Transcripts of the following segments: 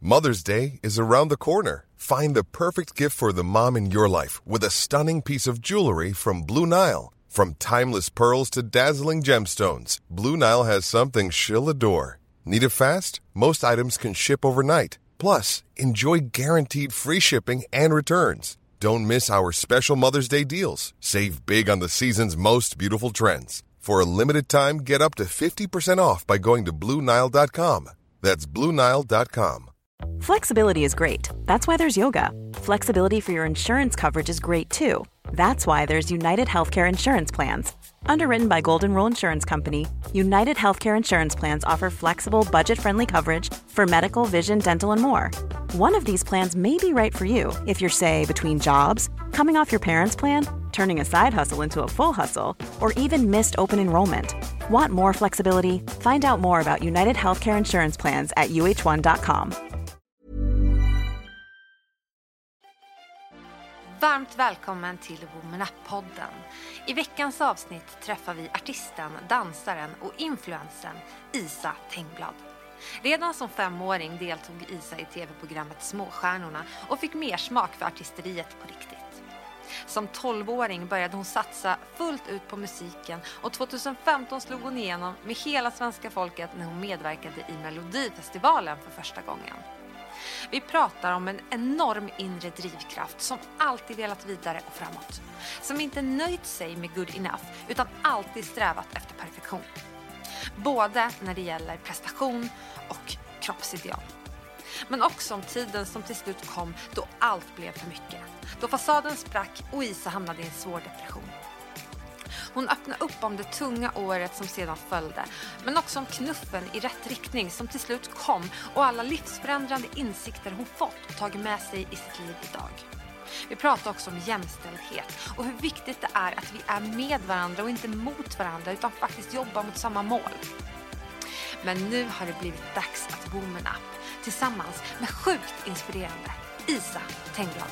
Mother's Day is around the corner. Find the perfect gift for the mom in your life with a stunning piece of jewelry from Blue Nile. From timeless pearls to dazzling gemstones, Blue Nile has something she'll adore. Need it fast? Most items can ship overnight. Plus, enjoy guaranteed free shipping and returns. Don't miss our special Mother's Day deals. Save big on the season's most beautiful trends. For a limited time, get up to 50% off by going to BlueNile.com. That's BlueNile.com. Flexibility is great. That's why there's yoga. Flexibility for your insurance coverage is great too. That's why there's United Healthcare Insurance Plans. Underwritten by Golden Rule Insurance Company, United Healthcare Insurance Plans offer flexible, budget-friendly coverage for medical, vision, dental, and more. One of these plans may be right for you if you're, say, between jobs, coming off your parents' plan, turning a side hustle into a full hustle, or even missed open enrollment. Want more flexibility? Find out more about United Healthcare Insurance Plans at uh1.com. Varmt välkommen till Woman Up-podden. I veckans avsnitt träffar vi artisten, dansaren och influensen Isa Tengblad. Redan som 5-åring deltog Isa i tv-programmet Småstjärnorna och fick mer smak för artisteriet på riktigt. Som 12-åring började hon satsa fullt ut på musiken och 2015 slog hon igenom med hela svenska folket när hon medverkade i Melodifestivalen för första gången. Vi pratar om en enorm inre drivkraft som alltid velat vidare och framåt. Som inte nöjt sig med good enough utan alltid strävat efter perfektion. Både när det gäller prestation och kroppsideal. Men också om tiden som till slut kom då allt blev för mycket. Då fasaden sprack och Isa hamnade i en svår depression. Hon öppnade upp om det tunga året som sedan följde, men också om knuffen i rätt riktning som till slut kom och alla livsförändrande insikter hon fått och tagit med sig i sitt liv idag. Vi pratar också om jämställdhet och hur viktigt det är att vi är med varandra och inte mot varandra utan faktiskt jobbar mot samma mål. Men nu har det blivit dags att Woman Up tillsammans med sjukt inspirerande Isa Tengblad.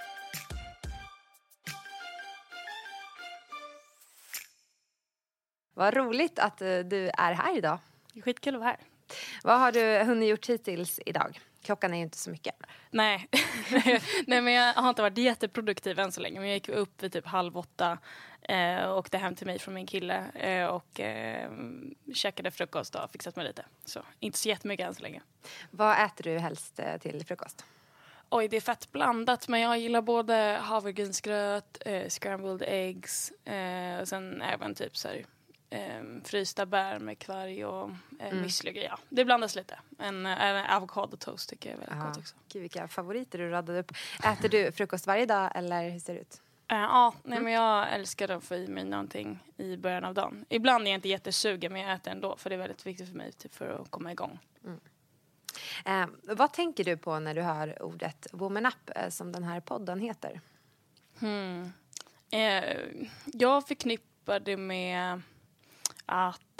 Vad roligt att du är här idag. Skitkul att vara här. Vad har du hunnit gjort hittills idag? Klockan är ju inte så mycket. Nej. Nej, men jag har inte varit jätteproduktiv än så länge. Men jag gick upp vid typ 7:30. Åkte hem till mig från min kille. Och käkade frukost och fixat mig lite. Så inte så jättemycket än så länge. Vad äter du helst till frukost? Oj, det är fett blandat. Men jag gillar både havregrynsgröt, scrambled eggs. Och sen även typ så här... frysta bär med kvarg och müsli. Ja, det blandas lite. En avokadotoast tycker jag är väldigt gott också. Gud, vilka favoriter du radade upp. Äter du frukost varje dag eller hur ser det ut? Men jag älskar att få i mig någonting i början av dagen. Ibland är jag inte jättesugen men jag äter ändå för det är väldigt viktigt för mig typ, för att komma igång. Vad tänker du på när du hör ordet Woman Up som den här podden heter? Jag förknippar det med att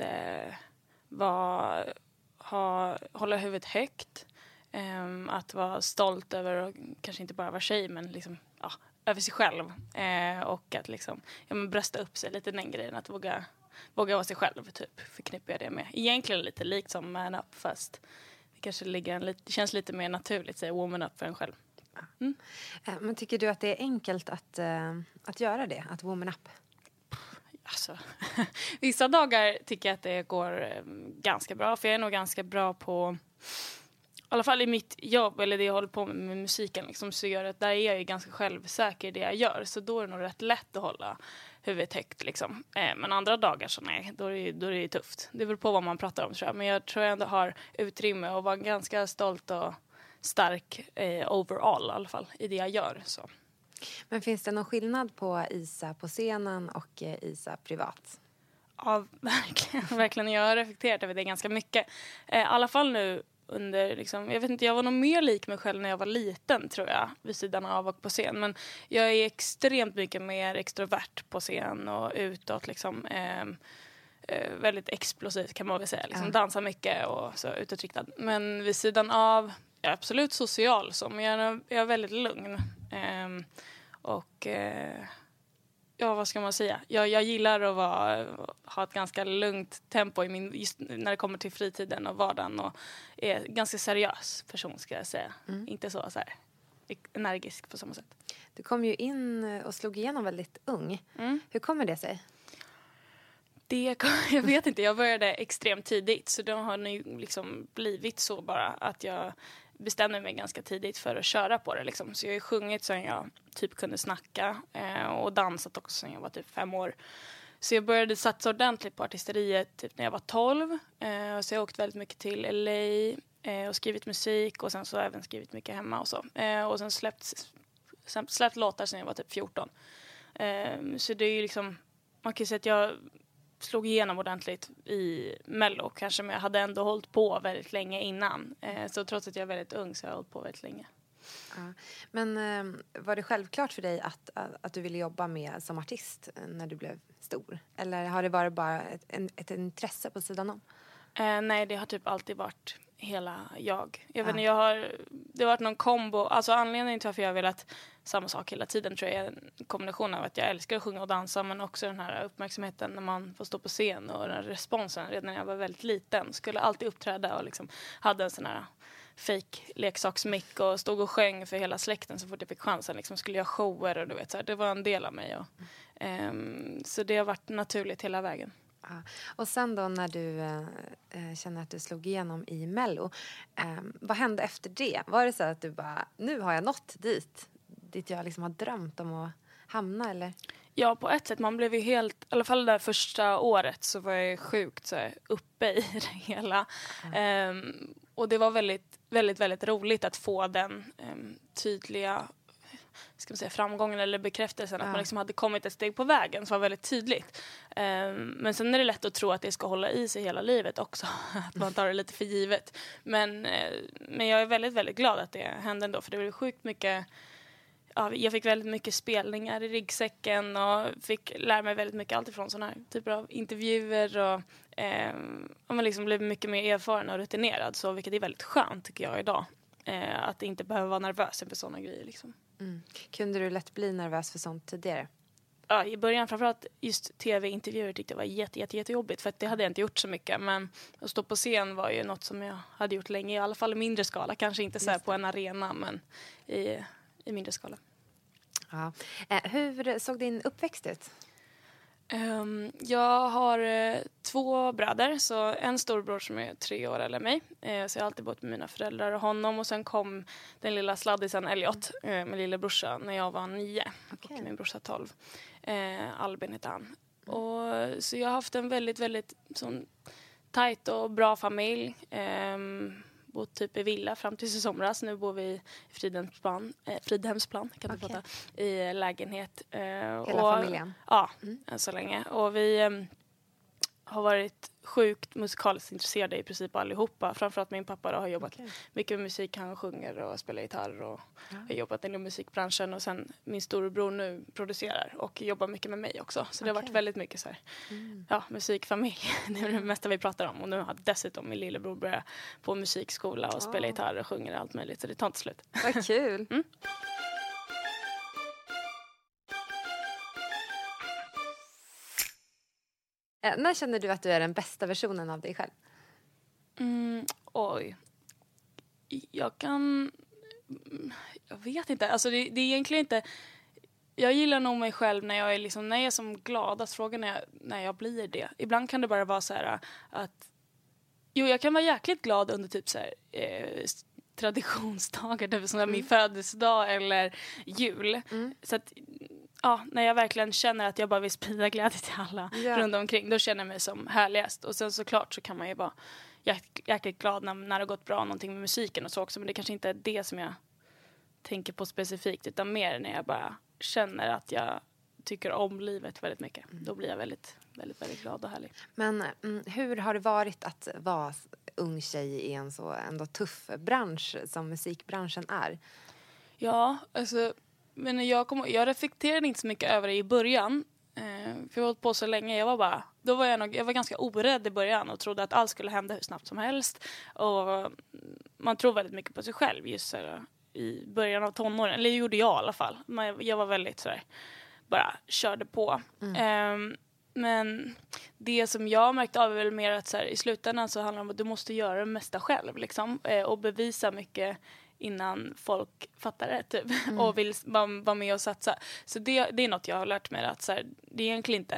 hålla huvudet högt, att vara stolt över och kanske inte bara vara tjej men liksom, över sig själv och att liksom, brösta upp sig lite den grejen, att våga vara sig själv typ, förknippar jag det med. Egentligen lite likt som Man Up fast det kanske känns lite mer naturligt, säga Woman Up för en själv. Men tycker du att det är enkelt att göra det, att Woman Up? Alltså, vissa dagar tycker jag att det går ganska bra. För jag är nog ganska bra på, i alla fall i mitt jobb eller det jag håller på med musiken. Liksom, så gör att där är jag ju ganska självsäker i det jag gör. Så då är det nog rätt lätt att hålla huvudet högt. Liksom. Men andra dagar så nej, då är det tufft. Det beror på vad man pratar om tror jag. Men jag tror jag ändå har utrymme och vara ganska stolt och stark overall i alla fall i det jag gör. Så. Men finns det någon skillnad på Isa på scenen och Isa privat? Ja, verkligen. Jag har reflekterat över det ganska mycket. I alla fall nu under, liksom, jag vet inte, jag var nog mer lik mig själv när jag var liten tror jag, vid sidan av och på scen. Men jag är extremt mycket mer extrovert på scen och utåt liksom. Väldigt explosivt kan man väl säga. Liksom, dansar mycket och så utåtriktad. Men vid sidan av, jag är absolut social så, men jag är väldigt lugn. ja, vad ska man säga? Jag gillar att ha ett ganska lugnt tempo just när det kommer till fritiden och vardagen, och är ganska seriös person, ska jag säga. Inte så här energisk på samma sätt. Du kom ju in och slog igenom väldigt ung. Hur kommer det sig? Jag vet inte, jag började extremt tidigt, så det har nu liksom blivit så bara att jag bestämde mig ganska tidigt för att köra på det liksom. Så jag har sjungit sedan jag typ kunde snacka och dansat också sedan jag var typ 5 år. Så jag började satsa ordentligt på artisteriet typ när jag var 12. Så jag åkte väldigt mycket till LA och skrivit musik, och sen så har jag även skrivit mycket hemma och så. Och sen släppt låtar sedan jag var typ 14. Så det är ju liksom, man kan ju säga att jag slog igenom ordentligt i Mello kanske, men jag hade ändå hållit på väldigt länge innan. Så trots att jag är väldigt ung så har jag hållit på väldigt länge. Ja. Men var det självklart för dig att du ville jobba med som artist när du blev stor? Eller har det varit bara ett intresse på sidan om? Nej, det har typ alltid varit hela jag. Jag vet inte, det har varit någon kombo. Alltså anledningen till varför jag har velat samma sak hela tiden tror jag är en kombination av att jag älskar att sjunga och dansa, men också den här uppmärksamheten när man får stå på scen, och den responsen redan när jag var väldigt liten. Skulle alltid uppträda och liksom hade en sån här fake leksaksmick och stod och sjöng för hela släkten så fort jag fick chansen. Liksom skulle jag shower och du vet så här, det var en del av mig. Så det har varit naturligt hela vägen. Ja. Och sen då när du känner att du slog igenom i Mello, vad hände efter det? Var det så att du bara, nu har jag nått dit jag liksom har drömt om att hamna, eller? Ja, på ett sätt. Man blev ju helt, i alla fall det första året så var jag sjukt så här, uppe i det hela. Och det var väldigt, väldigt, väldigt roligt att få den tydliga, ska man säga, framgången eller bekräftelsen att man liksom hade kommit ett steg på vägen, som var väldigt tydligt. Men sen är det lätt att tro att det ska hålla i sig hela livet också. Att man tar det lite för givet. Men jag är väldigt, väldigt glad att det hände ändå, för det var sjukt mycket. Ja, jag fick väldigt mycket spelningar i ryggsäcken och fick lära mig väldigt mycket, allt ifrån sådana här typer av intervjuer, och man liksom blev mycket mer erfaren och rutinerad, så vilket är väldigt skönt tycker jag idag, att inte behöva vara nervös inför sådana grejer liksom. Kunde du lätt bli nervös för sånt tidigare? Ja, i början framförallt just tv-intervjuer tyckte jag var jättejobbigt, för att det hade jag inte gjort så mycket, men att stå på scen var ju något som jag hade gjort länge, i alla fall i mindre skala, kanske inte så här på en arena, men i mindre skala. Ja. Hur såg din uppväxt ut? Jag har 2 bröder, så en storbror som är 3 år eller mig. Så jag har alltid bott med mina föräldrar och honom, och sen kom den lilla sladdisen Elliot, min lillebrorsa, när jag var 9 och min brorsa 12. Albin heter han. Och så jag har haft en väldigt, väldigt sån tajt och bra familj. Bott typ i villa fram till somras. Nu bor vi i Fridhemsplan kan du prata, i lägenhet. Hela familjen? Ja, så länge. Och vi har varit sjukt musikaliskt intresserade i princip allihopa. Framförallt min pappa då, har jobbat mycket med musik. Han sjunger och spelar gitarr och har jobbat inom musikbranschen. Och sen min storebror nu producerar och jobbar mycket med mig också. Så det har varit väldigt mycket så här, musikfamilj. Det är det mesta vi pratar om. Och nu har dessutom min lillebror börjat på musikskola och spela gitarr och sjunger allt möjligt. Så det tar inte slut. Vad kul! När känner du att du är den bästa versionen av dig själv? Jag vet inte. Alltså det är egentligen inte. Jag gillar nog mig själv när jag är som gladast. Frågan är när jag blir det. Ibland kan det bara vara så här att jag kan vara jäkligt glad under typ så här traditionsdagar, typ som min födelsedag eller jul. Så att när jag verkligen känner att jag bara vill sprida glädje till alla runt omkring, då känner jag mig som härligast. Och sen såklart så kan man ju vara jäkligt glad när det har gått bra någonting med musiken och så också. Men det kanske inte är det som jag tänker på specifikt, utan mer när jag bara känner att jag tycker om livet väldigt mycket. Då blir jag väldigt, väldigt, väldigt glad och härlig. Men hur har det varit att vara ung tjej i en så ändå tuff bransch som musikbranschen är? Ja, alltså, men jag reflekterade inte så mycket över det i början. För jag har hållit på så länge. Jag var ganska orädd i början och trodde att allt skulle hända hur snabbt som helst. Och man tror väldigt mycket på sig själv just så här, i början av tonåren. Eller det gjorde jag i alla fall. Jag var väldigt så här, bara körde på. Men det som jag märkt av är väl mer att så här, i slutändan så handlar det om att du måste göra det mesta själv liksom, och bevisa mycket innan folk fattar det typ, och vill vara med och satsa. Så det är något jag har lärt mig, att så här, det är egentligen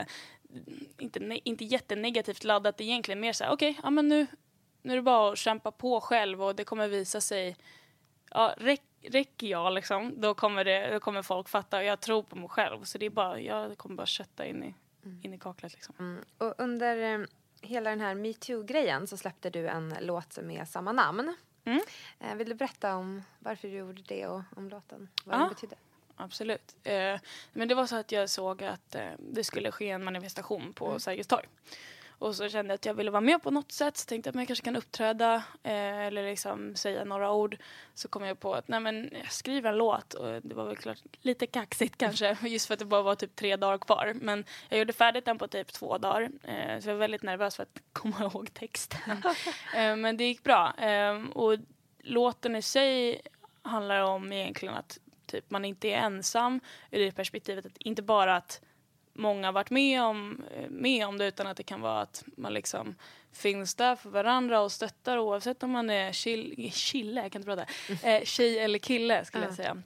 inte jättenegativt laddat, det är egentligen mer så här, okej, ja, men nu är det bara att kämpa på själv och det kommer visa sig, ja, räcker jag liksom, då kommer folk fatta, och jag tror på mig själv, så det är bara, jag kommer bara kötta in i kaklet liksom. Och under hela den här MeToo-grejen så släppte du en låt med samma namn. Vill du berätta om varför du gjorde det och om låten, vad den betydde? Absolut. Men det var så att jag såg att det skulle ske en manifestation på Sergels torg. Och så kände jag att jag ville vara med på något sätt. Så tänkte jag att jag kanske kan uppträda eller liksom säga några ord. Så kom jag på att jag skriver en låt. Och det var väl klart lite kaxigt kanske. Just för att det bara var typ 3 dagar kvar. Men jag gjorde färdigt den på typ 2 dagar. Så jag var väldigt nervös för att komma ihåg texten. Men det gick bra. Och låten i sig handlar om egentligen att typ man inte är ensam. Ur det perspektivet att inte bara att många har varit med om det, utan att det kan vara att man liksom finns där för varandra och stöttar, oavsett om man är kille, jag kan inte prata, tjej eller kille skulle jag säga.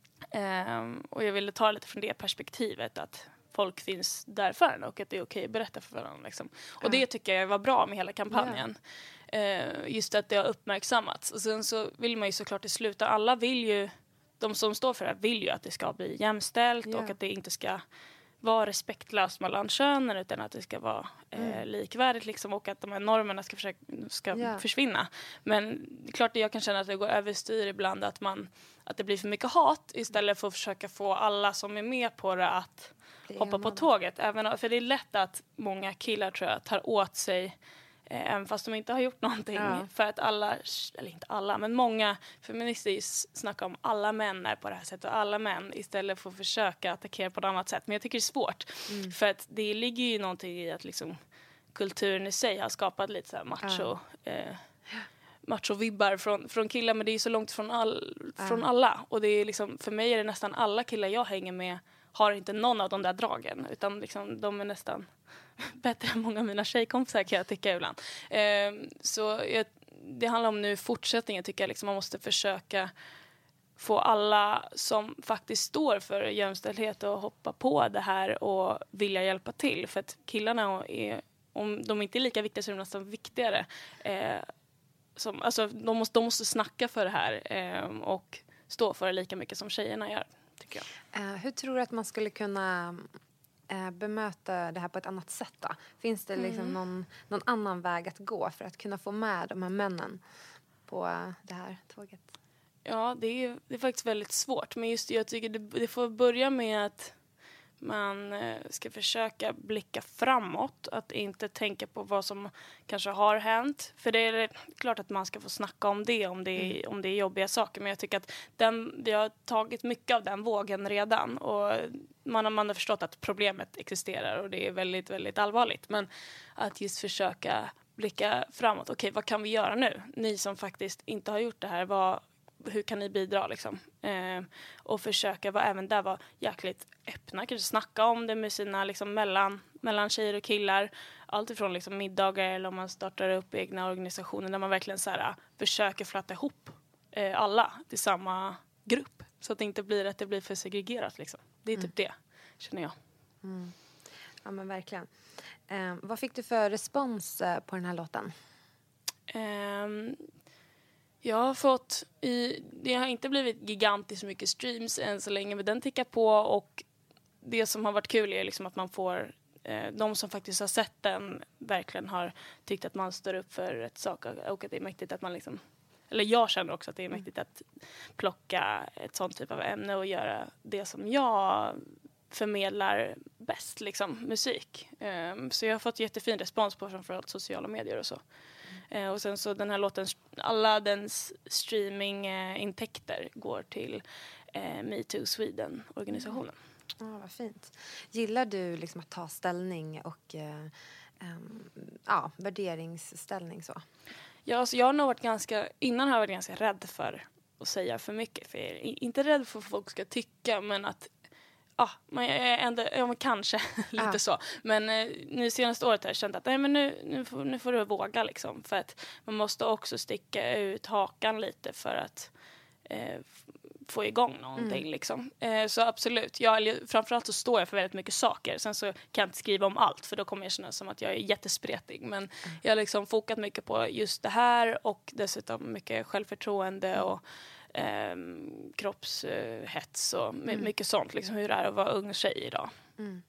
Och jag ville ta lite från det perspektivet, att folk finns där för en och att det är okej att berätta för varandra liksom. Och det tycker jag var bra med hela kampanjen. Just att det har uppmärksammats. Och sen så vill man ju såklart i slutet, alla vill ju, de som står för det här vill ju att det ska bli jämställt och att det inte ska vara respektlöst mellan könen, utan att det ska vara likvärdigt liksom, och att de här normerna ska försvinna. Men det är klart att jag kan känna att det går överstyr ibland, att det blir för mycket hat istället för att försöka få alla som är med på det att hoppa på tåget. För det är lätt att många killar, tror jag, tar åt sig även fast de inte har gjort någonting. För att alla, eller inte alla, men många feminister snackar om alla män är på det här sättet och alla män, istället för att försöka attackera på ett annat sätt. Men jag tycker det är svårt. För att det ligger ju någonting i att liksom, kulturen i sig har skapat lite så här macho-vibbar från killar, men det är ju så långt från alla. Och det är liksom, för mig är det nästan alla killar jag hänger med har inte någon av de där dragen, utan liksom, de är nästan bättre än många av mina tjejkompisar, kan jag tycka ibland. Det handlar om nu fortsättningen, tycker jag. Liksom, man måste försöka få alla som faktiskt står för jämställdhet att hoppa på det här och vilja hjälpa till. För att killarna om de inte är lika viktiga så är de nästan viktigare. De måste snacka för det här och stå för det lika mycket som tjejerna gör, tycker jag. Hur tror du att man skulle kunna bemöta det här på ett annat sätt då? Finns det liksom någon annan väg att gå för att kunna få med de här männen på det här tåget? Ja, det är faktiskt väldigt svårt. Men just jag tycker det får börja med att man ska försöka blicka framåt. Att inte tänka på vad som kanske har hänt. För det är klart att man ska få snacka om det, om det är jobbiga saker. Men jag tycker att vi har tagit mycket av den vågen redan. Och man har förstått att problemet existerar och det är väldigt, väldigt allvarligt. Men att just försöka blicka framåt. Okej, vad kan vi göra nu? Ni som faktiskt inte har gjort det här, hur kan ni bidra liksom? Och försöka vara jäkligt öppna, kanske snacka om det med sina liksom, mellan tjejer och killar, allt ifrån liksom, middagar eller om man startar upp egna organisationer där man verkligen så här, försöker flatta ihop alla till samma grupp, så att det inte blir för segregerat liksom. Det är typ det, känner jag. Ja, men verkligen. Vad fick du för respons på den här låten? Jag har fått det har inte blivit gigantiskt mycket streams än så länge, men den tickar på, och det som har varit kul är liksom att man får de som faktiskt har sett den verkligen har tyckt att man står upp för rätt sak, och att det är mäktigt att man liksom, eller jag känner också att det är mäktigt att plocka ett sånt typ av ämne och göra det som jag förmedlar bäst, liksom musik. Så jag har fått jättefin respons på framförallt sociala medier och så. Och sen så den här låten, alla dens streamingintäkter går till MeToo Sweden-organisationen. Vad fint. Gillar du liksom att ta ställning och värderingsställning så? Ja, alltså jag har nog varit ganska rädd för att säga för mycket. För jag är inte rädd för vad folk ska tycka, men att man är ändå, men kanske lite så. Men nu senaste året har jag känt att nej, men nu får du våga liksom. För att man måste också sticka ut hakan lite för att få igång någonting liksom. Så absolut, framförallt så står jag för väldigt mycket saker. Sen så kan jag inte skriva om allt, för då kommer jag känna som att jag är jättespretig. Men jag har liksom fokat mycket på just det här, och dessutom mycket självförtroende och kroppshets och mycket sånt. Liksom hur det är att vara ung tjej idag. Mm.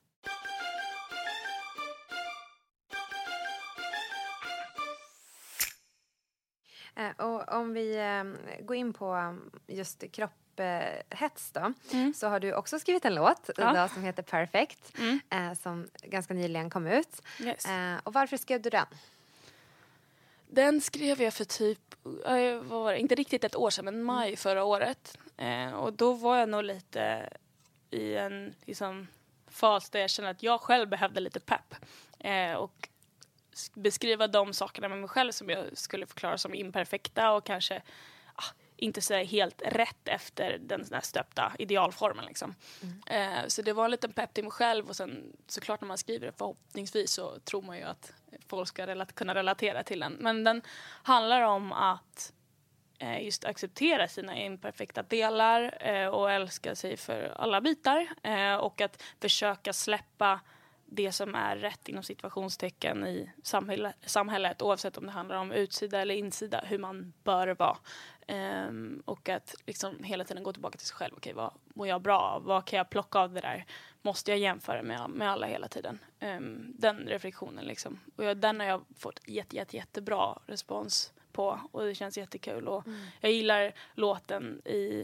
Och om vi går in på just kropphets då, så har du också skrivit en låt idag som heter Perfect, som ganska nyligen kom ut. Yes. Och varför skrev du den? Den skrev jag för inte riktigt ett år sedan, men maj förra året. Och då var jag nog lite i en liksom fas där jag kände att jag själv behövde lite pepp. Och beskriva de sakerna med mig själv som jag skulle förklara som imperfekta och kanske inte så helt rätt efter den här stöpta idealformen liksom. Så det var en liten pepp till mig själv, och sen såklart när man skriver det förhoppningsvis så tror man ju att folk ska kunna relatera till den. Men den handlar om att just acceptera sina imperfekta delar och älska sig för alla bitar, och att försöka släppa det som är rätt inom situationstecken i samhället, oavsett om det handlar om utsida eller insida, hur man bör vara. Och att liksom hela tiden gå tillbaka till sig själv. Okej, vad mår jag bra av? Vad kan jag plocka av det där? Måste jag jämföra med alla hela tiden? Den reflektionen liksom. Och den har jag fått jättebra respons på, och det känns jättekul. Och jag gillar låten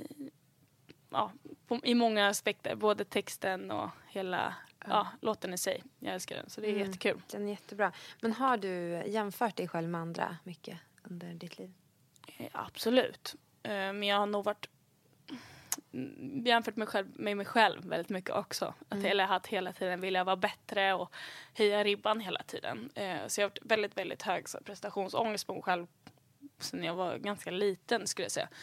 i många aspekter, både texten och hela låten i sig. Jag älskar den, så det är jättekul. Den är jättebra. Men har du jämfört dig själv med andra mycket under ditt liv? Absolut. Men jag har nog varit jämfört med mig själv väldigt mycket också. Att hela tiden vilja vara bättre och höja ribban hela tiden. Så jag har varit väldigt, väldigt hög prestationsångest på mig själv sen jag var ganska liten, skulle jag säga.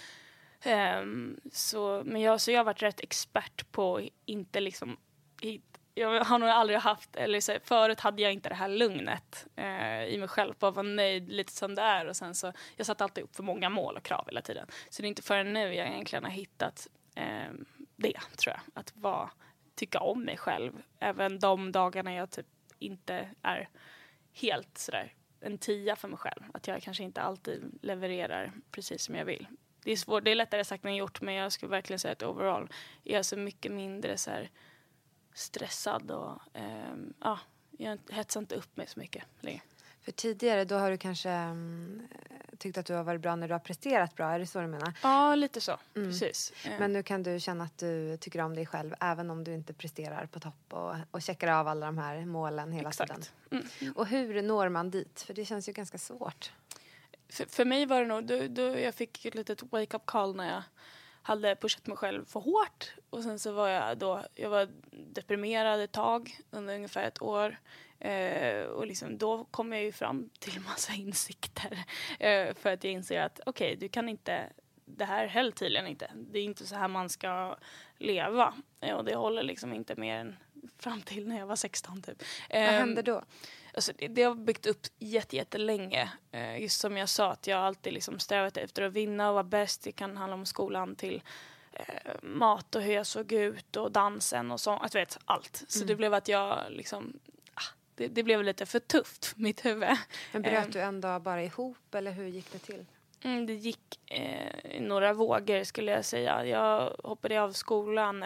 Så jag har varit rätt expert på inte liksom... Jag har nog aldrig haft, eller så, förut hade jag inte det här lugnet i mig själv, bara vara nöjd lite som det är, och sen så jag satt alltid upp för många mål och krav hela tiden, så det är inte förrän nu jag egentligen har hittat det, tror jag, att tycka om mig själv, även de dagarna jag typ inte är helt sådär en 10 för mig själv, att jag kanske inte alltid levererar precis som jag vill. Det är svårt, det är lättare sagt än gjort, men jag skulle verkligen säga att overall är så mycket mindre så här stressad, och jag hetsar inte upp mig så mycket längre. För tidigare då har du kanske tyckt att du har varit bra när du har presterat bra, är det så du menar? Ja, lite så, precis. Men nu kan du känna att du tycker om dig själv även om du inte presterar på topp och checkar av alla de här målen hela tiden. Och hur når man dit? För det känns ju ganska svårt. För mig var det nog, då jag fick ett litet wake-up call när jag hade pushat mig själv för hårt, och sen så var jag var deprimerad ett tag under ungefär ett år, och liksom då kom jag ju fram till massa insikter, för att jag inser att okej, du kan inte, det här höll tydligen inte, det är inte så här man ska leva, och det håller liksom inte mer än fram till när jag var 16 typ. Vad hände då? Alltså det har byggt upp jättelänge. Just som jag sa, att jag alltid liksom strävat efter att vinna och vara bäst. Det kan handla om skolan till mat och hur jag såg ut och dansen och så. Att vet allt. Så det blev att jag liksom... Det blev lite för tufft för mitt huvud. Men bröt du en dag bara ihop, eller hur gick det till? Det gick några vågor, skulle jag säga. Jag hoppade av skolan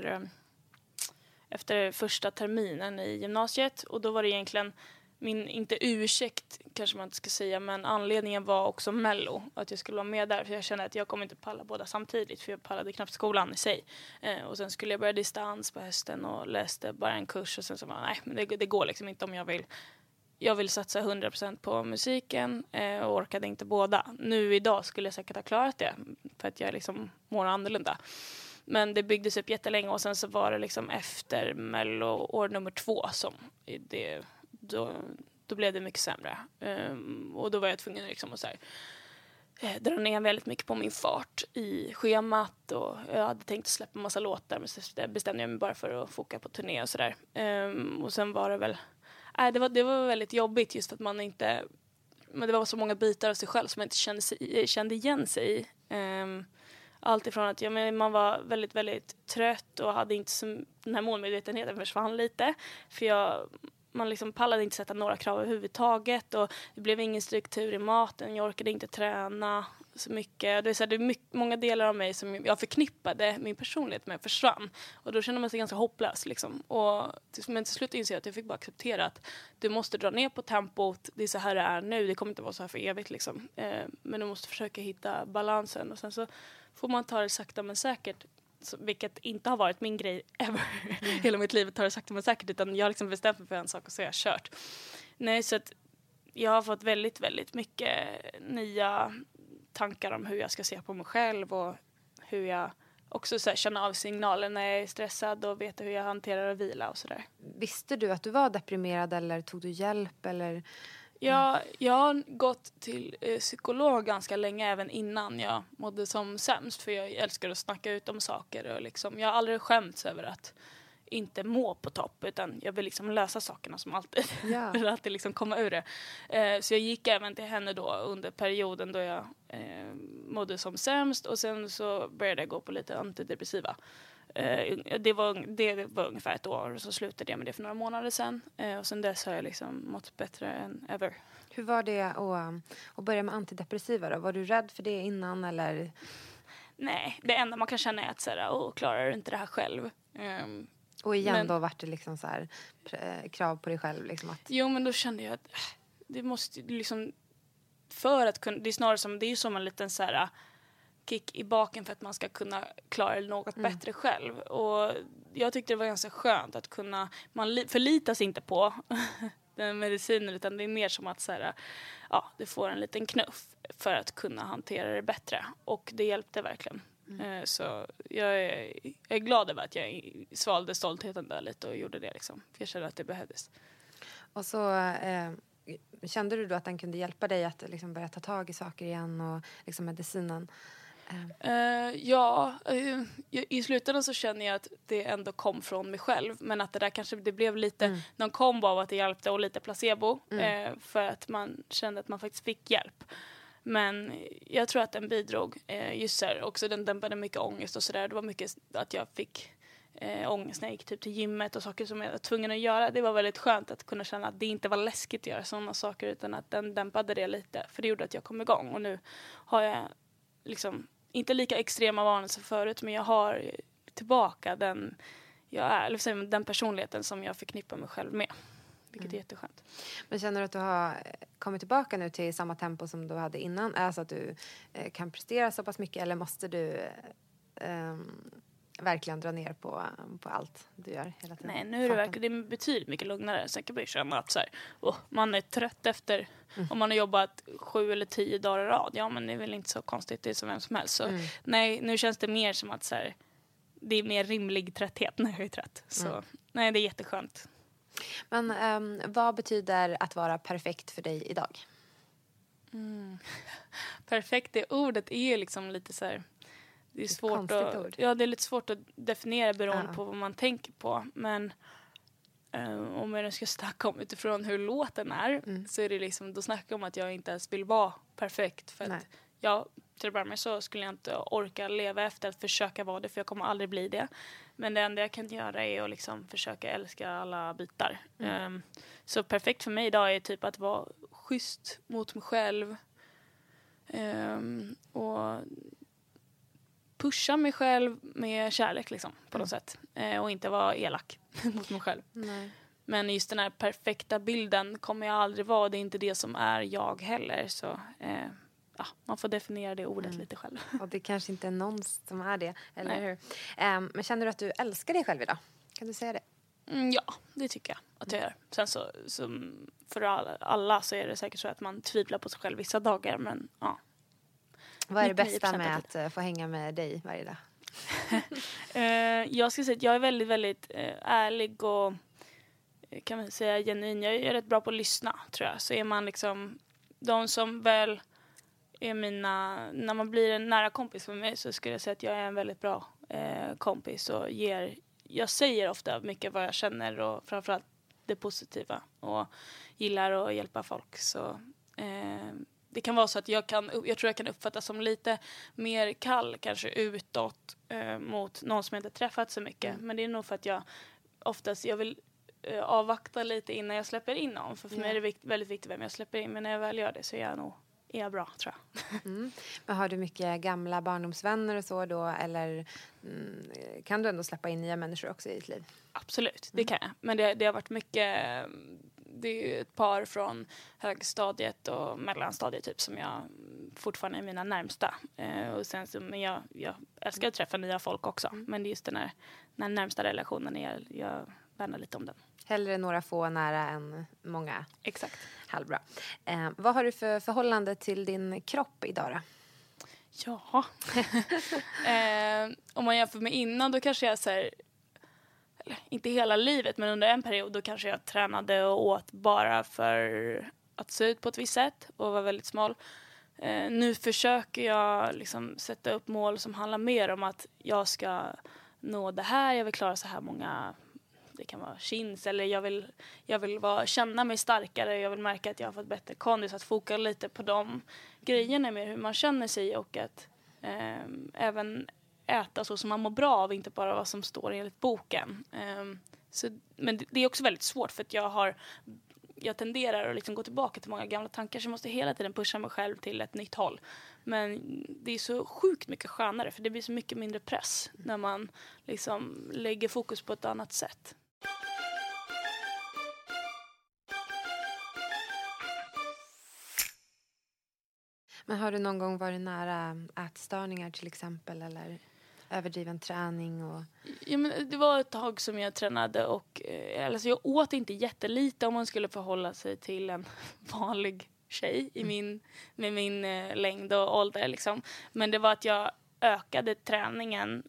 efter första terminen i gymnasiet, och då var det egentligen inte ursäkt kanske man inte ska säga, men anledningen var också Mello, att jag skulle vara med där, för jag kände att jag kommer inte palla båda samtidigt, för jag pallade knappt skolan i sig, och sen skulle jag börja distans på hösten och läste bara en kurs, och sen så var nej, men det går liksom inte om jag vill satsa 100% på musiken, och orkade inte båda. Nu idag skulle jag säkert ha klarat det, för att jag liksom mår annorlunda. Men det byggdes upp jättelänge, och sen så var det liksom efter Mello år nummer 2 som då blev det mycket sämre. Och då var jag tvungen liksom att så här, dra ner väldigt mycket på min fart i schemat. Och jag hade tänkt släppa en massa låtar, men så bestämde jag mig bara för att foka på turné och sådär. Och sen var det väl... det var väldigt jobbigt just för att man inte... Men det var så många bitar av sig själv som man inte kände igen sig i. Allt ifrån att man var väldigt, väldigt trött och hade inte den här målmedvetenheten försvann lite. För man liksom pallade inte sätta några krav överhuvudtaget. Och det blev ingen struktur i maten. Jag orkade inte träna så mycket. Det är många delar av mig som jag förknippade min personlighet med försvann. Och då kände man sig ganska hopplös. Liksom. Men till slut inser jag att jag fick bara acceptera att du måste dra ner på tempot. Det är så här det är nu. Det kommer inte vara så här för evigt. Liksom. Men du måste försöka hitta balansen. Och sen så får man ta det sakta men säkert. Vilket inte har varit min grej ever. Hela mitt liv tar det sakta men säkert. Utan jag har liksom bestämt mig för en sak och så har jag kört. Nej, så att jag har fått väldigt, väldigt mycket nya tankar om hur jag ska se på mig själv. Och hur jag också så här, känner av signaler när jag är stressad. Och vet hur jag hanterar och vila och sådär. Visste du att du var deprimerad eller tog du hjälp eller... Jag har gått till psykolog ganska länge även innan jag mådde som sämst. För jag älskar att snacka ut om saker. Och liksom, jag har aldrig skämts över att inte må på topp. Utan jag vill liksom lösa sakerna som alltid. Ja. För att alltid liksom komma ur det. Så jag gick även till henne då under perioden då jag mådde som sämst. Och sen så började jag gå på lite antidepressiva. Det var ungefär ett år och så slutade jag med det för några månader sedan. Och sen dess har jag liksom mått bättre än ever. Hur var det att börja med antidepressiva då? Var du rädd för det innan eller? Nej, det enda man kan känna är att såhär, klarar du inte det här själv? Och igen då vart det liksom så här krav på dig själv liksom att... Jo, men då kände jag att det måste liksom för att kunna, det är ju som en liten så här kick i baken för att man ska kunna klara något bättre själv. Och jag tyckte det var ganska skönt att kunna, man förlitas inte på den medicinen utan det är mer som att så här, du får en liten knuff för att kunna hantera det bättre. Och det hjälpte verkligen. Så jag är glad över att jag svalde stoltheten där lite och gjorde det liksom. För jag kände att det behövdes. Och så kände du då att den kunde hjälpa dig att liksom börja ta tag i saker igen och liksom medicinen? I slutändan så känner jag att det ändå kom från mig själv. Men att det där kanske det blev lite någon kombo av att det hjälpte och lite placebo. För att man kände att man faktiskt fick hjälp. Men jag tror att den bidrog just så här. Också den dämpade mycket ångest och sådär. Det var mycket att jag fick ångest när jag gick typ till gymmet och saker som jag var tvungen att göra. Det var väldigt skönt att kunna känna att det inte var läskigt att göra sådana saker utan att den dämpade det lite. För det gjorde att jag kom igång och nu har jag liksom inte lika extrema vanor som förut men jag har tillbaka den personligheten som jag förknippar mig själv med. Vilket är jätteskönt. Men känner du att du har kommit tillbaka nu till samma tempo som du hade innan? Alltså att du kan prestera så pass mycket eller måste du verkligen dra ner på allt du gör hela tiden? Nej, nu är det betydligt mycket lugnare. Sen kan man ju känna att så här, man är trött efter om man har jobbat 7 eller 10 dagar i rad. Ja, men det är väl inte så konstigt, det är som vem som helst. Så nej, nu känns det mer som att så här, det är mer rimlig trötthet när jag är trött. Så nej, det är jätteskönt. Men vad betyder att vara perfekt för dig idag? Perfekt, det ordet är ju liksom lite så här, det är svårt ord. Ja, det är lite svårt att definiera beroende på vad man tänker på. Men om jag ska snacka om utifrån hur låten är så är det liksom, då snackar jag om att jag inte ens vill vara perfekt. För att till att börja med så skulle jag inte orka leva efter att försöka vara det för jag kommer aldrig bli det. Men det enda jag kan göra är att liksom försöka älska alla bitar. Så perfekt för mig idag är typ att vara schysst mot mig själv. Och pusha mig själv med kärlek liksom, på något sätt. Och inte vara elak mot mig själv. Nej. Men just den här perfekta bilden kommer jag aldrig vara. Det är inte det som är jag heller. Så man får definiera det ordet lite själv. Och det kanske inte är någon som är det, eller hur? Men känner du att du älskar dig själv idag? Kan du säga det? Ja, det tycker jag att jag gör. Sen så för alla så är det säkert så att man tvivlar på sig själv vissa dagar. Men ja. Vad är det bästa med att få hänga med dig varje dag? Jag ska säga att jag är väldigt, väldigt ärlig och kan man säga genuin. Jag är rätt bra på att lyssna, tror jag. Så är man liksom de som väl när man blir en nära kompis med mig så skulle jag säga att jag är en väldigt bra kompis och jag säger ofta mycket vad jag känner och framförallt det positiva och gillar att hjälpa folk. Så det kan vara så att jag tror jag kan uppfattas som lite mer kall kanske utåt mot någon som jag inte träffat så mycket. Men det är nog för att jag vill avvakta lite innan jag släpper in någon. För mig är det väldigt viktigt vem jag släpper in. Men när jag väl gör det så är jag bra, tror jag. Men har du mycket gamla barndomsvänner och så då? Eller kan du ändå släppa in nya människor också i ditt liv? Absolut, det kan jag. Men det har varit mycket... Det är ett par från högstadiet och mellanstadiet typ som jag fortfarande är mina närmsta. Och sen men jag älskar att träffa nya folk också. Men det är just den här närmsta relationen jag värnar lite om den. Hellre några få nära än många. Exakt. Halvbra. Vad har du för förhållande till din kropp idag då? Ja. Om man jämför med innan då kanske jag så här, inte hela livet men under en period då kanske jag tränade och åt bara för att se ut på ett visst sätt och var väldigt smal. Nu försöker jag liksom sätta upp mål som handlar mer om att jag ska nå det här, jag vill klara så här många, det kan vara chins eller jag vill känna mig starkare, jag vill märka att jag har fått bättre kondis, att foka lite på de grejerna med hur man känner sig och att även äta så som man mår bra av, inte bara vad som står enligt boken. Men det är också väldigt svårt för att jag tenderar att liksom gå tillbaka till många gamla tankar så jag måste hela tiden pusha mig själv till ett nytt håll. Men det är så sjukt mycket skönare för det blir så mycket mindre press när man liksom lägger fokus på ett annat sätt. Men har du någon gång varit nära ätstörningar till exempel eller överdriven träning? Ja, men det var ett tag som jag tränade och alltså jag åt inte jättelite om man skulle förhålla sig till en vanlig tjej med min längd och ålder liksom. Men det var att jag ökade träningen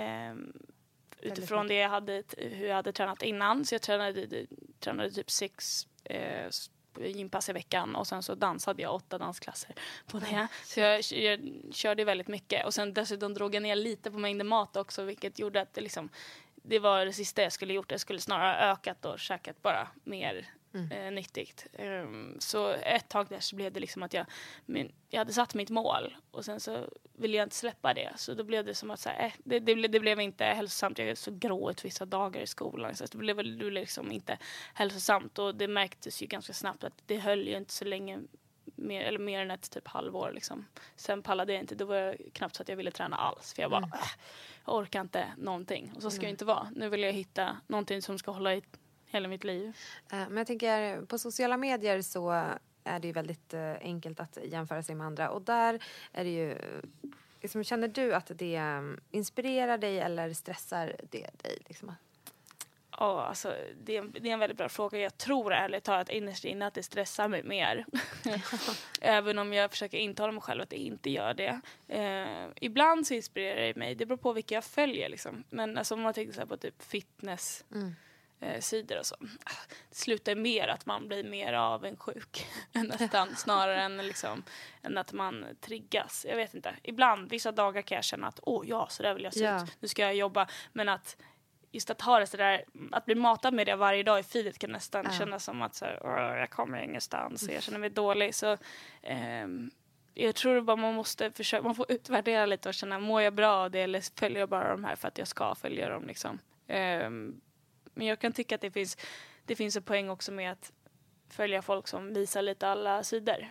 utifrån hur jag hade tränat innan. Så jag tränade typ 6 gympass i veckan och sen så dansade jag 8 dansklasser på det. Så jag körde väldigt mycket och sen dessutom drog jag ner lite på mängden mat också, vilket gjorde att det var det sista jag skulle gjort. Jag skulle snarare ökat och käkat bara mer nyttigt. Så ett tag där så blev det liksom att jag hade satt mitt mål och sen så ville jag inte släppa det. Så då blev det som att så här, det blev inte hälsosamt. Jag är så grå ut vissa dagar i skolan. Så det blev liksom inte hälsosamt och det märktes ju ganska snabbt att det höll ju inte så länge mer än ett typ halvår liksom. Sen pallade jag inte. Då var jag knappt så att jag ville träna alls. För jag bara, jag orkar inte någonting. Och så ska det inte vara. Nu vill jag hitta någonting som ska hålla i hela mitt liv. Men jag tänker, på sociala medier så är det ju väldigt enkelt att jämföra sig med andra. Och där är det ju, liksom, känner du att det inspirerar dig eller stressar det dig? Liksom? Ja, alltså, det är en väldigt bra fråga. Jag tror ärligt talat innerst inne att det stressar mig mer. Även om jag försöker intala mig själv att det inte gör det. Ibland så inspirerar det mig. Det beror på vilka jag följer. Liksom. Men alltså, om man tänker så här på typ fitness... sidor och så. Det slutar mer att man blir mer avundsjuk nästan snarare än att man triggas. Jag vet inte. Ibland, vissa dagar kan jag känna att så där vill jag se ut. Nu ska jag jobba. Men att just att ha det så där, att bli matad med det varje dag i feedet kan nästan kännas som att så här, jag kommer ingenstans. Jag känner mig dålig. Så jag tror bara man måste försöka, man får utvärdera lite och känna, mår jag bra av det eller följer jag bara de här för att jag ska följa dem liksom. Men jag kan tycka att det finns en poäng också med att följa folk som visar lite alla sidor.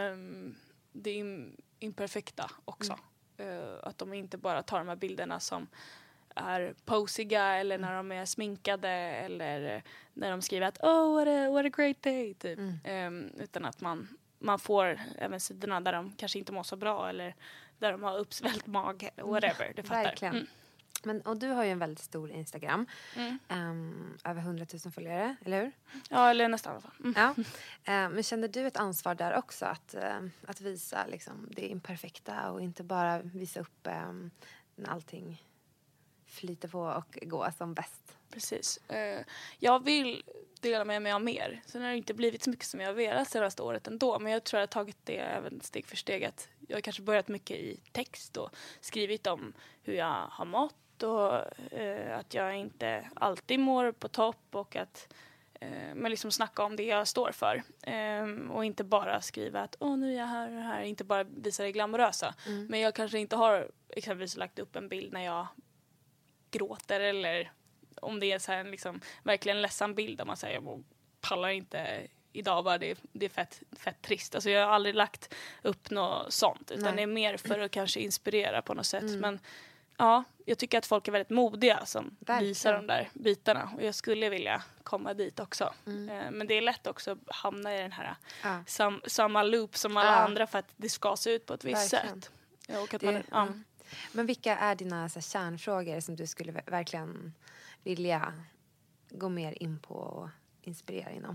Det är imperfekta också. Att de inte bara tar de här bilderna som är posiga eller när de är sminkade eller när de skriver att what a great day typ. Utan att man får även sidorna där de kanske inte mår så bra eller där de har uppsvällt mage whatever. Du fattar. Verkligen. Och du har ju en väldigt stor Instagram. Över 100 000 följare, eller hur? Ja, eller nästan i alla fall. Ja. Men känner du ett ansvar där också att visa liksom, det imperfekta och inte bara visa upp när allting flyter på och går som bäst? Precis. Jag vill dela med mig av mer. Sen har det inte blivit så mycket som jag har velat senaste året ändå. Men jag tror att jag har tagit det även steg för steg. Att jag har kanske börjat mycket i text och skrivit om hur jag har mått och att jag inte alltid mår på topp och att men liksom snacka om det jag står för och inte bara skriva att nu är jag här, inte bara visa det glamorösa. Men jag kanske inte har exempelvis lagt upp en bild när jag gråter eller om det är så här en liksom verkligen ledsen bild där man säger jag pallar inte idag, bara det är fett trist. Alltså jag har aldrig lagt upp något sånt utan det är mer för att kanske inspirera på något sätt. Men ja, jag tycker att folk är väldigt modiga som visar de där bitarna. Och jag skulle vilja komma dit också. Men det är lätt också att hamna i den här samma loop som alla andra för att det ska se ut på ett visst sätt. Och att Men vilka är dina så här, kärnfrågor som du skulle verkligen vilja gå mer in på och inspirera inom?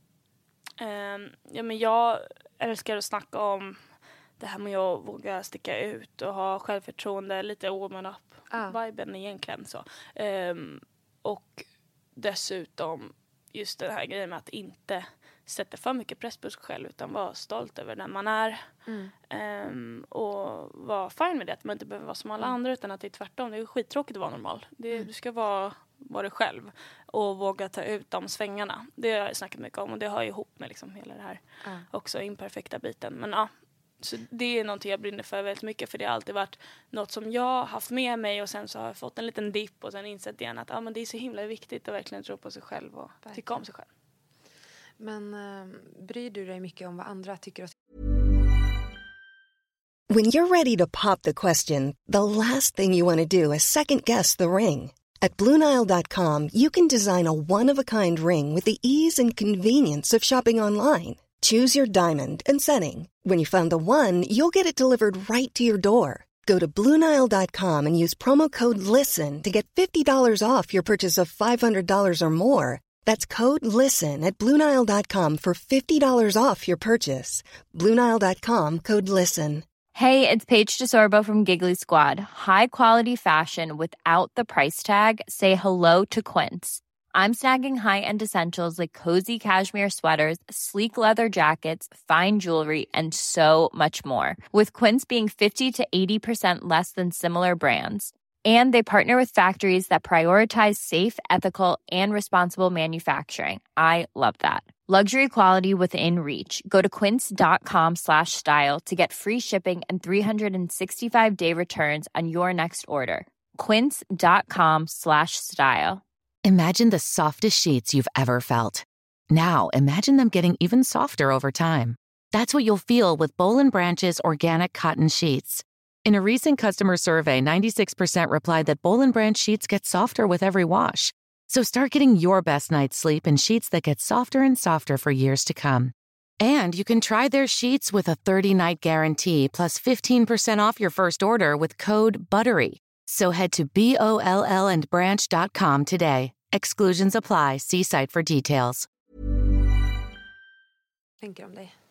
Men jag älskar att snacka om det här med att våga sticka ut och ha självförtroende, lite woman up-viben egentligen så. Och dessutom just den här grejen med att inte sätta för mycket press på sig själv utan vara stolt över den man är. Och vara fine med det, att man inte behöver vara som alla andra utan att det är tvärtom. Det är skittråkigt att vara normal. Du ska vara dig själv och våga ta ut de svängarna. Det har jag snackat mycket om och det har ihop med liksom hela det här också imperfekta biten. Men så det är någonting jag brinner för väldigt mycket för det har alltid varit något som jag har haft med mig och sen så har jag fått en liten dipp och sen insett igen att men det är så himla viktigt att verkligen tro på sig själv och tycka om sig själv. Men bryr du dig mycket om vad andra tycker? When you're ready to pop the question, the last thing you want to do is second guess the ring. At BlueNile.com you can design a one-of-a-kind ring with the ease and convenience of shopping online. Choose your diamond and setting. When you find the one, you'll get it delivered right to your door. Go to BlueNile.com and use promo code LISTEN to get $50 off your purchase of $500 or more. That's code LISTEN at BlueNile.com for $50 off your purchase. BlueNile.com, code LISTEN. Hey, it's Paige DeSorbo from Giggly Squad. High quality fashion without the price tag. Say hello to Quince. I'm snagging high-end essentials like cozy cashmere sweaters, sleek leather jackets, fine jewelry, and so much more. With Quince being 50 to 80% less than similar brands. And they partner with factories that prioritize safe, ethical, and responsible manufacturing. I love that. Luxury quality within reach. Go to quince.com/style to get free shipping and 365-day returns on your next order. Quince.com/style. Imagine the softest sheets you've ever felt. Now, imagine them getting even softer over time. That's what you'll feel with Boll & Branch's organic cotton sheets. In a recent customer survey, 96% replied that Boll & Branch sheets get softer with every wash. So start getting your best night's sleep in sheets that get softer and softer for years to come. And you can try their sheets with a 30-night guarantee plus 15% off your first order with code BUTTERY. So head to BOLLandbranch.com today. Exclusions apply. See site for details. Tänker om dig?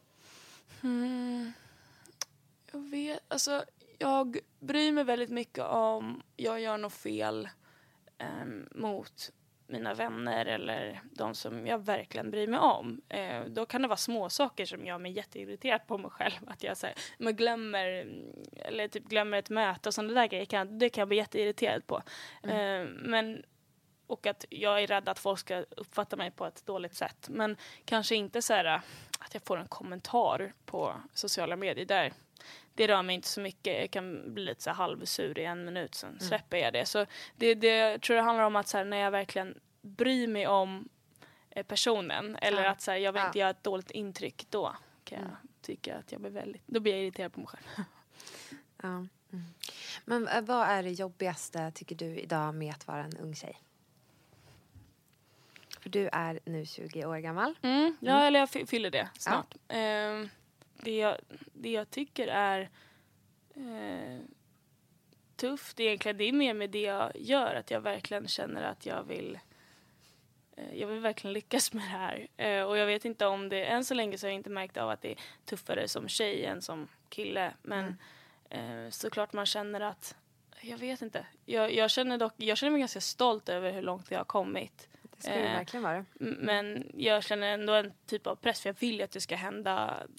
Jag vet, alltså jag bryr mig väldigt mycket om jag gör något fel mot mina vänner eller de som jag verkligen bryr mig om. Då kan det vara små saker som gör mig jätteirriterad på mig själv. Att jag glömmer ett möte och sådana där grejer. Det kan jag bli jätteirriterad på. Och att jag är rädd att folk ska uppfatta mig på ett dåligt sätt. Men kanske inte så här att jag får en kommentar på sociala medier. Det rör mig inte så mycket. Jag kan bli lite så halvsur i en minut. Sen släpper jag det. Så det tror jag handlar om att så här, när jag verkligen bryr mig om personen. Eller att så här, jag vill inte göra ett dåligt intryck. Då kan jag tycka att jag då blir jag irriterad på mig själv. Men vad är det jobbigaste tycker du idag med att vara en ung tjej? För du är nu 20 år gammal. Ja, eller jag fyller det snart. Det jag tycker är tufft egentligen, det är mer med det jag gör. Att jag verkligen känner att jag vill verkligen lyckas med det här. Och jag vet inte om det, än så länge så har jag inte märkt av att det är tuffare som tjej än som kille. Men såklart man känner att, jag vet inte. Jag känner mig ganska stolt över hur långt jag har kommit. Det ska ju verkligen vara. Men jag känner ändå en typ av press, för jag vill att det ska hända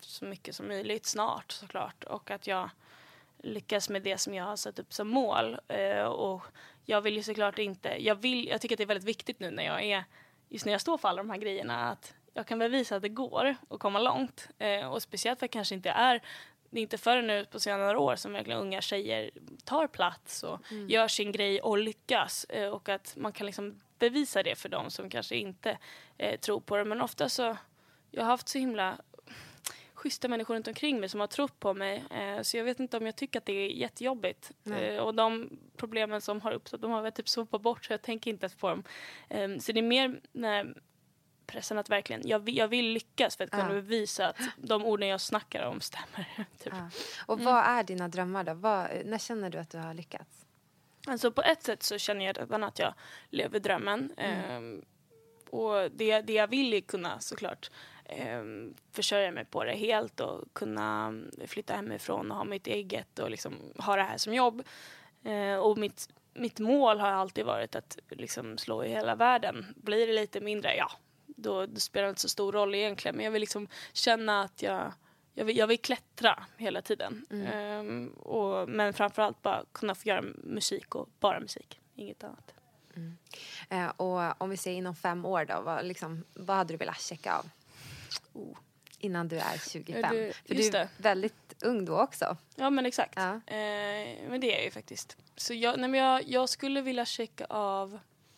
så mycket som möjligt snart såklart. Och att jag lyckas med det som jag har satt upp som mål. Och jag vill ju såklart inte... Jag tycker att det är väldigt viktigt nu när jag står för alla de här grejerna, att jag kan väl visa att det går att komma långt. Och speciellt för att kanske det är inte förrän nu på senare år som verkligen unga tjejer tar plats och gör sin grej och lyckas. Och att man kan liksom bevisa det för dem som kanske inte tror på det. Men ofta så... Jag har haft så himla schyssta människor runt omkring mig som har trott på mig. Så jag vet inte om jag tycker att det är jättejobbigt. Och de problemen som har uppstått, de har väl typ sopat bort, så jag tänker inte på dem. Så det är mer när pressen att verkligen, jag vill lyckas för att kunna bevisa att de orden jag snackar om stämmer. Typ. Och vad är dina drömmar då? När känner du att du har lyckats? Alltså på ett sätt så känner jag redan att jag lever drömmen. Och det jag vill är kunna såklart försörja mig på det helt och kunna flytta hemifrån och ha mitt eget och liksom ha det här som jobb. Och mitt mål har alltid varit att liksom slå i hela världen. Blir det lite mindre, då spelar det inte så stor roll egentligen. Men jag vill liksom känna att jag vill klättra hela tiden. Men framförallt bara kunna få göra musik och bara musik, inget annat. Och om vi säger inom 5 år då, vad hade du velat checka av? Innan du är 25. För du är väldigt ung då också. Ja, men exakt. Men det är ju faktiskt. Så jag skulle vilja checka av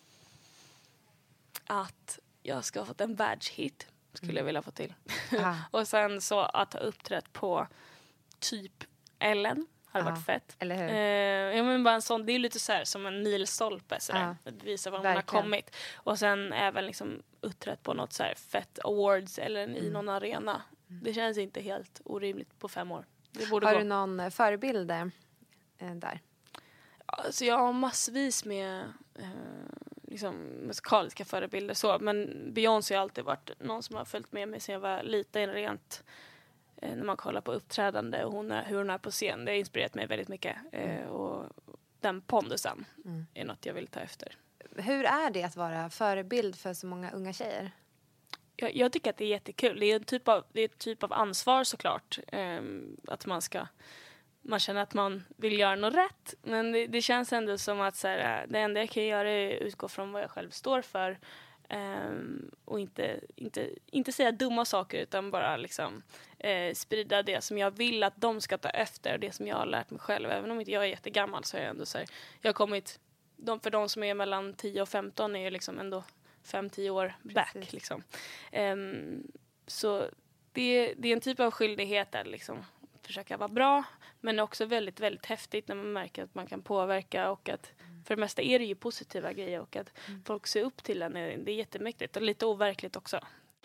att jag ska ha fått en världshit. Skulle jag vilja få till. Och sen så att ha uppträtt på typ Ellen. Hade varit fett. Eller hur? Men bara en sån, det är lite så här som en milstolpe sådär. Att visa var man har kommit. Och sen även liksom uppträtt på något så här fett awards eller i någon arena. Det känns inte helt orimligt på 5 år. Det borde har gå. Du någon förebild där? Alltså jag har massvis med liksom musikaliska förebilder så. Men Beyoncé har alltid varit någon som har följt med mig sedan jag var liten rent. När man kollar på uppträdande och hur hon är på scen. Det har inspirerat mig väldigt mycket. Och den pondusen är något jag vill ta efter. Hur är det att vara förebild för så många unga tjejer? Jag tycker att det är jättekul. Det är ett typ av ansvar såklart. Att man känner att man vill göra något rätt. Men det känns ändå som att så här, det enda jag kan göra är att utgå från vad jag själv står för. Och inte säga dumma saker utan bara liksom sprida det som jag vill att de ska ta efter, det som jag har lärt mig själv. Även om inte jag är jättegammal så är jag ändå så här, jag har kommit, för de som är mellan 10 och 15 är ju liksom ändå 5-10 år back liksom. Så det är en typ av skyldighet att liksom försöka vara bra, men också väldigt, väldigt häftigt när man märker att man kan påverka och att för det mesta är det ju positiva grejer och att folk ser upp till en. Det är jättemäktigt och lite overkligt också.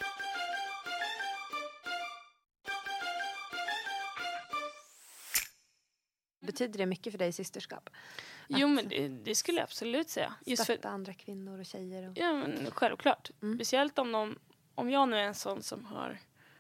Betyder det mycket för dig i systerskap? Jo, men det skulle jag absolut säga. Just stötta andra kvinnor och tjejer. Ja, men självklart. Speciellt om jag nu är en sån som har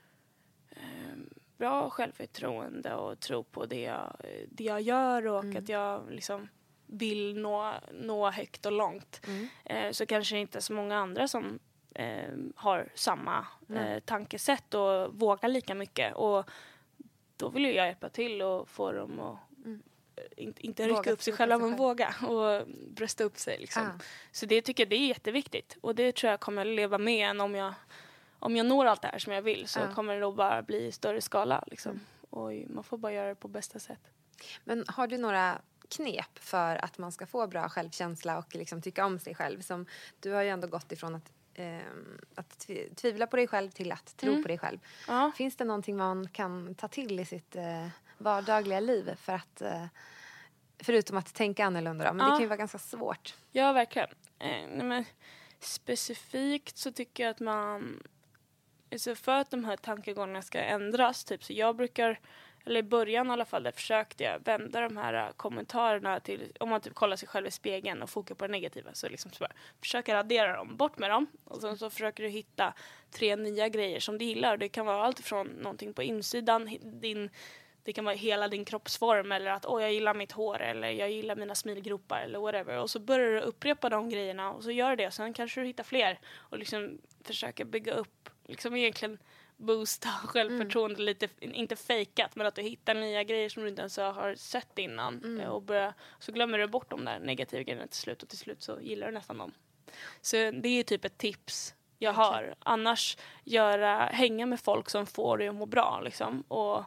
bra självförtroende och tror på det jag gör och att jag liksom vill nå högt och långt. Så kanske inte så många andra som har samma tankesätt och vågar lika mycket. Och då vill jag hjälpa till och få dem att inte rycka upp sig själva men våga och brösta upp sig. Liksom. Så det tycker jag det är jätteviktigt. Och det tror jag kommer leva med än om jag når allt det här som jag vill så kommer det nog bara bli i större skala. Liksom. Och man får bara göra det på bästa sätt. Men har du några knep för att man ska få bra självkänsla och liksom tycka om sig själv? Som, du har ju ändå gått ifrån att tvivla på dig själv till att tro på dig själv. Ja. Finns det någonting man kan ta till i sitt vardagliga liv för att förutom att tänka annorlunda då? Men det kan ju vara ganska svårt. Ja, verkligen. Men specifikt så tycker jag att man alltså för att de här tankegångarna ska ändras typ så jag brukar eller i början i alla fall där försökte jag vända de här kommentarerna till om man typ kollar sig själv i spegeln och fokar på det negativa så liksom så bara försöka radera dem, bort med dem och sen så försöker du hitta 3 nya grejer som du gillar och det kan vara allt från någonting på insidan det kan vara hela din kroppsform eller att jag gillar mitt hår eller jag gillar mina smilgropar eller whatever och så börjar du upprepa de grejerna och så gör det och sen kanske du hittar fler och liksom försöka bygga upp liksom egentligen boosta självförtroende lite, inte fejkat, men att du hittar nya grejer som du inte ens har sett innan och så glömmer du bort de där negativa grejerna till slut, och till slut så gillar du nästan dem. Så det är typ ett tips jag har. Annars hänga med folk som får dig att må bra liksom, och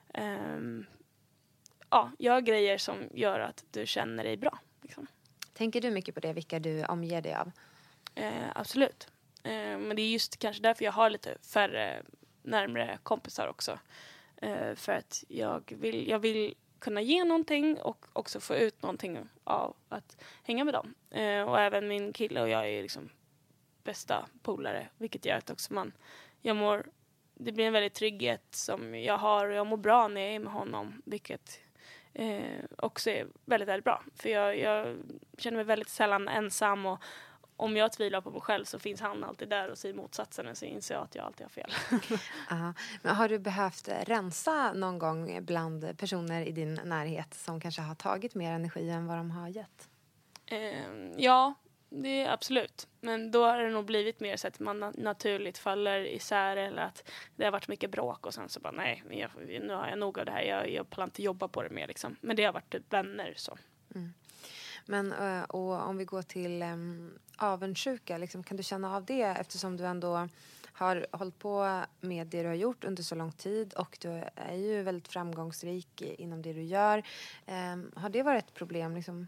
gör grejer som gör att du känner dig bra liksom. Tänker du mycket på det, vilka du omger dig av? Absolut. Men det är just kanske därför jag har lite färre närmare kompisar också. För att jag vill kunna ge någonting och också få ut någonting av att hänga med dem. Och även min kille och jag är liksom bästa polare, vilket gör att också det blir en väldigt trygghet som jag har, och jag mår bra när jag är med honom, vilket också är väldigt, väldigt bra. För jag känner mig väldigt sällan ensam, och om jag tvivlar på mig själv så finns han alltid där och säger motsatsen, så inser jag att jag alltid har fel. Men har du behövt rensa någon gång bland personer i din närhet som kanske har tagit mer energi än vad de har gett? Ja, det är absolut. Men då har det nog blivit mer så att man naturligt faller isär, eller att det har varit mycket bråk och sen så bara nej, nu har jag nog av det här. Jag pallar inte jobba på det mer liksom. Men det har varit typ vänner så. Men och om vi går till avundsjuka, liksom, kan du känna av det eftersom du ändå har hållit på med det du har gjort under så lång tid, och du är ju väldigt framgångsrik inom det du gör. Har det varit ett problem liksom?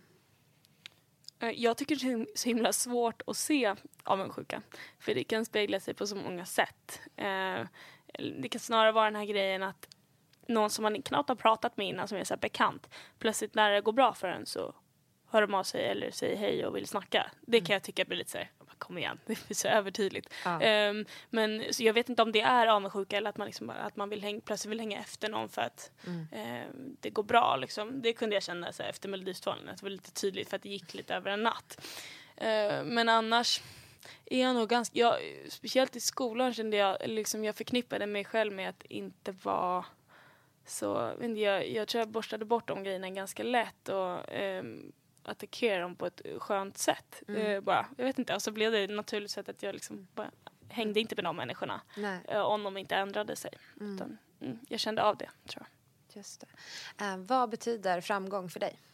Jag tycker det är så himla svårt att se avundsjuka. För det kan spegla sig på så många sätt. Det kan snarare vara den här grejen att någon som man knappt har pratat med innan, som är så här bekant, plötsligt när det går bra för en så hör de av sig eller säger hej och vill snacka. Det kan jag tycka blir lite så här, kom igen, det är så övertydligt. Ja. Men så jag vet inte om det är avundsjuka eller att man, liksom, att man plötsligt vill hänga efter någon för att det går bra. Liksom. Det kunde jag känna så här, efter Melodifestivalen, att det var lite tydligt för att det gick lite över en natt. Men annars är jag nog ganska... speciellt i skolan kände jag, liksom, jag förknippade mig själv med att inte vara så... Jag tror jag borstade bort de grejerna ganska lätt och... attackera dem på ett skönt sätt. Bara. Jag vet inte, och så blev det ett naturligt sätt att jag liksom bara hängde inte med de människorna. Om de inte ändrade sig. Utan, jag kände av det, tror jag. Just det. Vad betyder framgång för dig?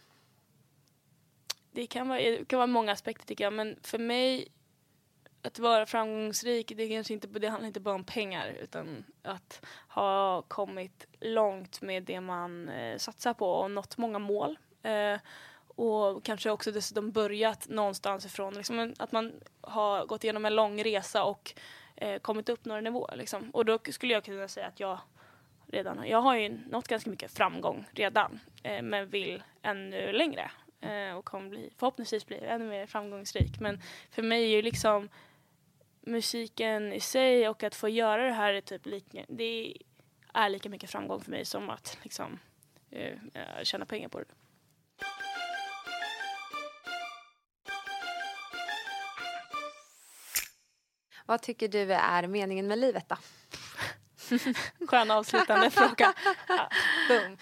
Det kan vara många aspekter tycker jag, men för mig att vara framgångsrik, det handlar inte bara om pengar, utan att ha kommit långt med det man satsar på och nått många mål. Och kanske också dessutom börjat någonstans ifrån. Liksom, att man har gått igenom en lång resa och kommit upp några nivåer. Liksom. Och då skulle jag kunna säga att jag har ju nått ganska mycket framgång redan. Men vill ännu längre. Och kommer förhoppningsvis bli ännu mer framgångsrik. Men för mig är ju liksom musiken i sig och att få göra det här är typ det är lika mycket framgång för mig som att liksom, tjäna pengar på det. Vad tycker du är meningen med livet då? Skön avslutande fråga. Ja, boom.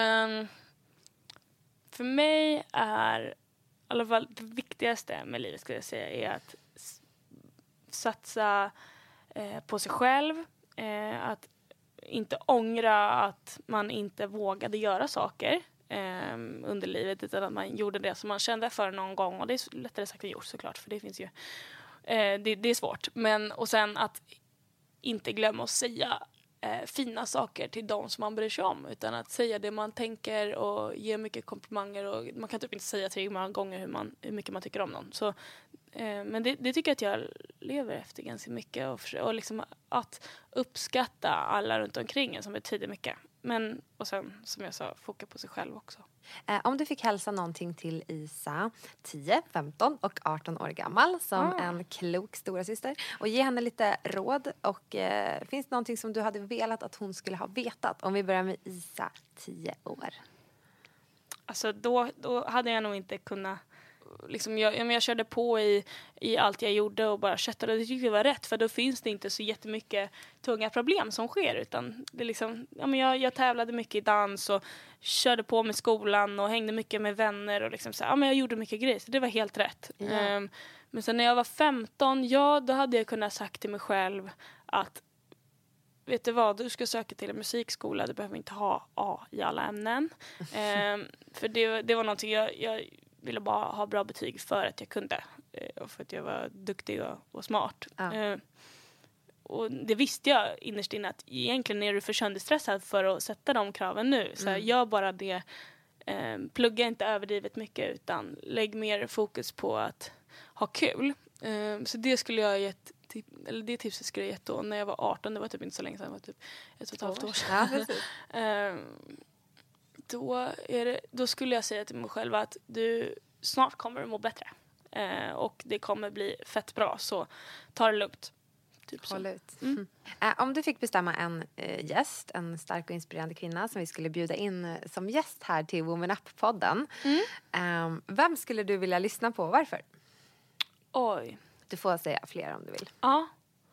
För mig är i alla fall det viktigaste med livet skulle jag säga är att satsa på sig själv. Att inte ångra att man inte vågade göra saker under livet, utan att man gjorde det som man kände för någon gång. Och det är lättare sagt än gjort såklart, för det finns ju det är svårt. Och sen att inte glömma att säga fina saker till de som man bryr sig om, utan att säga det man tänker och ge mycket komplimanger. Och man kan typ inte säga 3 många gånger hur mycket man tycker om någon. Så, men det tycker jag att jag lever efter ganska mycket. Och liksom att uppskatta alla runt omkring en som betyder mycket. Och sen, som jag sa, foka på sig själv också. Om du fick hälsa någonting till Isa, 10, 15 och 18 år gammal, som en klok storasyster, och ge henne lite råd, och finns det någonting som du hade velat att hon skulle ha vetat? Om vi börjar med Isa, 10 år. Alltså då hade jag nog inte kunnat... Liksom jag körde på i allt jag gjorde och bara köttade, och det tyckte jag var rätt, för då finns det inte så jättemycket tunga problem som sker, utan det liksom, jag tävlade mycket i dans och körde på med skolan och hängde mycket med vänner och liksom så, jag gjorde mycket grejer, så det var helt rätt. Men sen när jag var 15, då hade jag kunnat sagt till mig själv att vet du vad, du ska söka till en musikskola, du behöver inte ha A i alla ämnen. För det var någonting jag ville bara ha bra betyg för att jag kunde. Och för att jag var duktig och smart. Ja. Och det visste jag innerst inne att egentligen är du för sönderstressad för att sätta de kraven nu. Så gör bara det. Plugga inte överdrivet mycket utan lägg mer fokus på att ha kul. Så det skulle jag gett, eller det tipset skulle jag gett då när jag var 18. Det var typ inte så länge sedan, det var typ 1,5 år sedan. Ja, då skulle jag säga till mig själv att du snart kommer att må bättre. Och det kommer bli fett bra, så ta det lugnt. Typ håll ut. Om du fick bestämma en gäst, en stark och inspirerande kvinna som vi skulle bjuda in som gäst här till Woman Up-podden. Vem skulle du vilja lyssna på? Varför? Oj. Du får säga fler om du vill. Ja.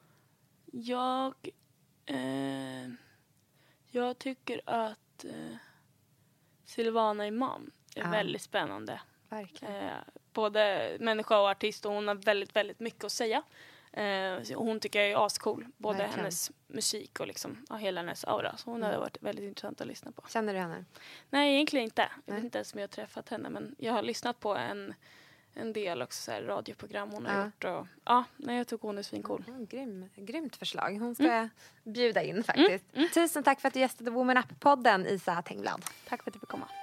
Jag tycker att Silvana Imam är väldigt spännande. Verkligen. Både människa och artist, och hon har väldigt, väldigt mycket att säga. Hon tycker jag är ascool. Både verkligen. Hennes musik och liksom, hela hennes aura. Så hon hade varit väldigt intressant att lyssna på. Känner du henne? Nej, egentligen inte. Jag vet inte ens om jag har träffat henne. Men jag har lyssnat på en del också, så här, radioprogram hon har gjort. Och, jag tycker hon är svincool. Grymt förslag. Hon ska bjuda in faktiskt. Tusen tack för att du gästade Woman Up-podden, Isa Tengblad. Tack för att du fick komma.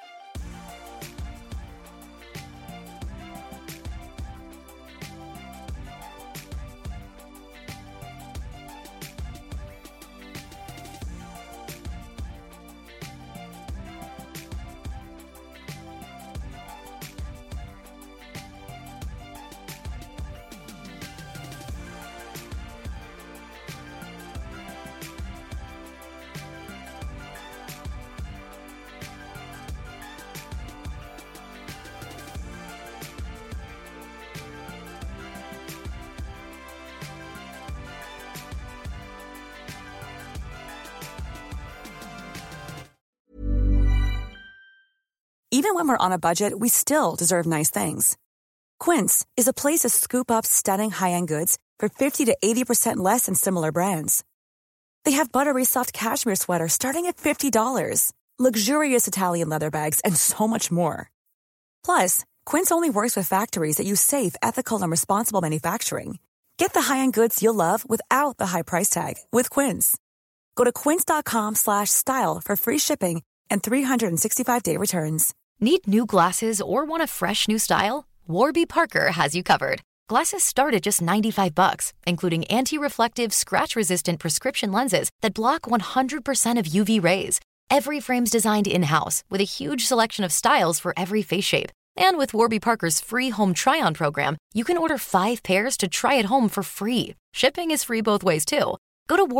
Even when we're on a budget, we still deserve nice things. Quince is a place to scoop up stunning high-end goods for 50 to 80% less than similar brands. They have buttery soft cashmere sweaters starting at $50, luxurious Italian leather bags, and so much more. Plus, Quince only works with factories that use safe, ethical, and responsible manufacturing. Get the high-end goods you'll love without the high price tag with Quince. Go to quince.com/style for free shipping and 365-day returns. Need new glasses or want a fresh new style? Warby Parker has you covered. Glasses start at just $95, including anti-reflective, scratch-resistant prescription lenses that block 100% of UV rays. Every frame's designed in-house with a huge selection of styles for every face shape. And with Warby Parker's free home try-on program, you can order 5 pairs to try at home for free. Shipping is free both ways, too. Go to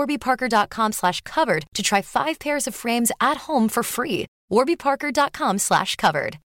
warbyparker.com/covered to try 5 pairs of frames at home for free. warbyparker.com/covered.